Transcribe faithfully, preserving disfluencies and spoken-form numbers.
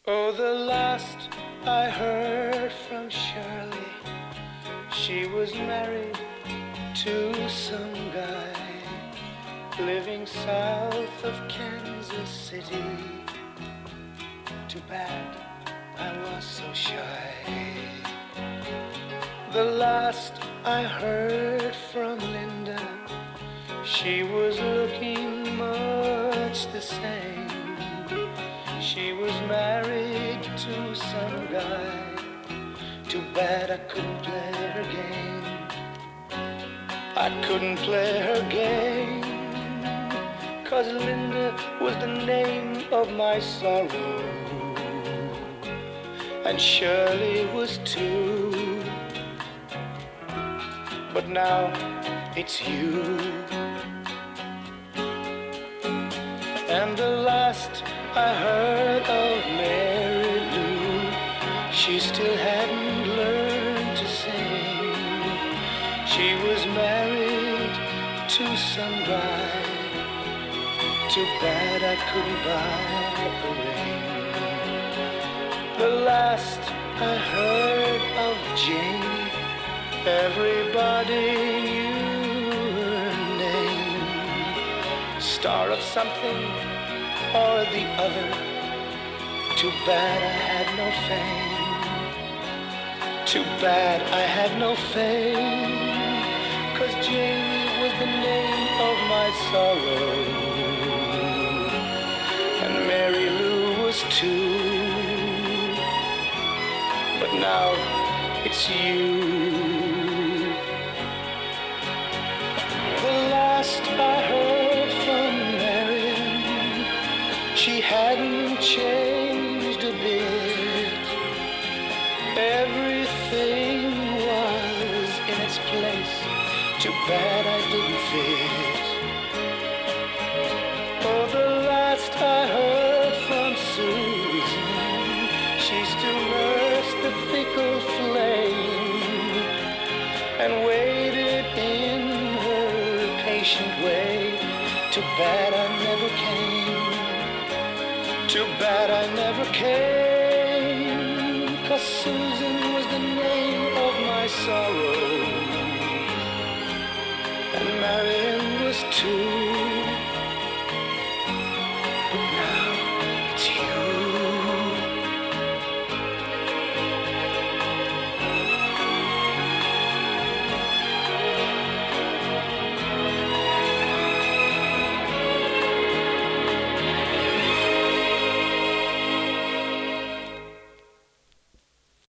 Oh, the last I heard from Shirley, she was married to some guy living south of Kansas City. Too bad I was so shy. The last I heard from Linda, she was looking much the same. She was married to some guy. Too bad I couldn't play her game. I couldn't play her game, 'cause Linda was the name of my sorrow, and Shirley was too. But now it's you. And the last I heard of Mary Lou, she still hadn't learned to sing. She was married to some guy. Too bad I couldn't buy a ring. The last I heard of Jane, everybody knew her name. Star of something or the other. Too bad I had no fame. Too bad I had no fame, 'cause Jamie was the name of my sorrow, and Mary Lou was too. But now it's you. The last I heard from Marion, she hadn't changed a bit. Everything was in its place. Too bad I didn't fit. Oh, the last I heard from Susan, she still nursed the fickle flame and waited in her patient way. Too bad I never came. Too bad I never came, 'cause Susan was the name of my sorrow, and Marion was too.